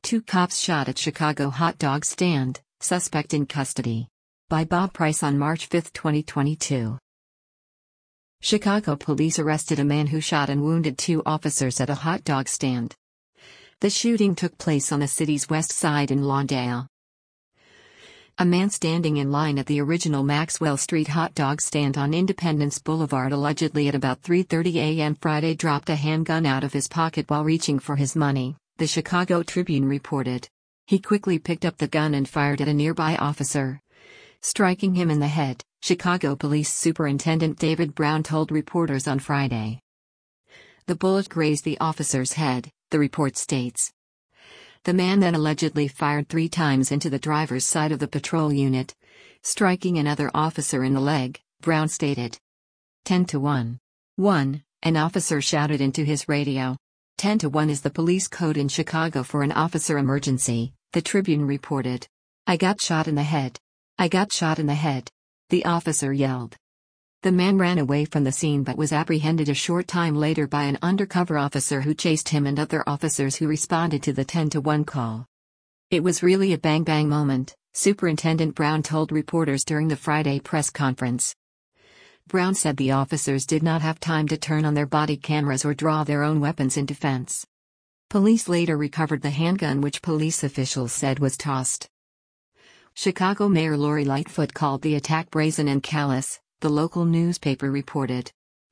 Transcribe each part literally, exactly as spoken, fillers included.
Two cops shot at Chicago hot dog stand, suspect in custody. By Bob Price on March fifth, twenty twenty-two. Chicago police arrested a man who shot and wounded two officers at a hot dog stand. The shooting took place on the city's west side in Lawndale. A man standing in line at the original Maxwell Street hot dog stand on Independence Boulevard allegedly at about three thirty a m Friday dropped a handgun out of his pocket while reaching for his money, the Chicago Tribune reported. He quickly picked up the gun and fired at a nearby officer, striking him in the head, Chicago Police Superintendent David Brown told reporters on Friday. The bullet grazed the officer's head, the report states. The man then allegedly fired three times into the driver's side of the patrol unit, striking another officer in the leg, Brown stated. ten to one. one. An officer shouted into his radio. ten to one is the police code in Chicago for an officer emergency, the Tribune reported. I got shot in the head. I got shot in the head. The officer yelled. The man ran away from the scene but was apprehended a short time later by an undercover officer who chased him and other officers who responded to the ten to one call. It was really a bang-bang moment, Superintendent Brown told reporters during the Friday press conference. Brown said the officers did not have time to turn on their body cameras or draw their own weapons in defense. Police later recovered the handgun which police officials said was tossed. Chicago Mayor Lori Lightfoot called the attack brazen and callous, the local newspaper reported.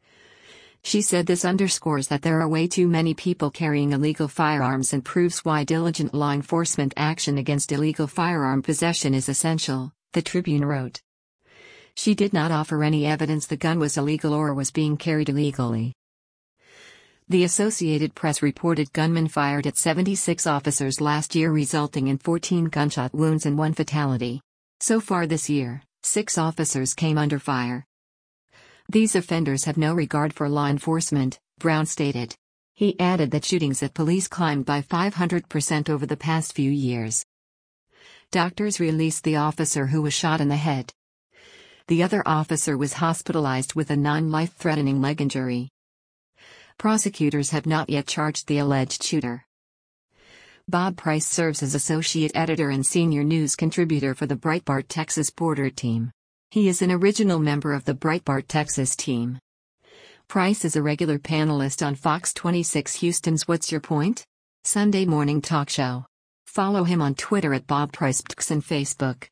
She said this underscores that there are way too many people carrying illegal firearms and proves why diligent law enforcement action against illegal firearm possession is essential, the Tribune wrote. She did not offer any evidence the gun was illegal or was being carried illegally. The Associated Press reported gunmen fired at seventy-six officers last year, resulting in fourteen gunshot wounds and one fatality. So far this year, six officers came under fire. These offenders have no regard for law enforcement, Brown stated. He added that shootings at police climbed by five hundred percent over the past few years. Doctors released the officer who was shot in the head. The other officer was hospitalized with a non-life-threatening leg injury. Prosecutors have not yet charged the alleged shooter. Bob Price serves as associate editor and senior news contributor for the Breitbart Texas Border Team. He is an original member of the Breitbart Texas team. Price is a regular panelist on Fox twenty-six Houston's What's Your Point? Sunday morning talk show. Follow him on Twitter at Bob Price and Facebook.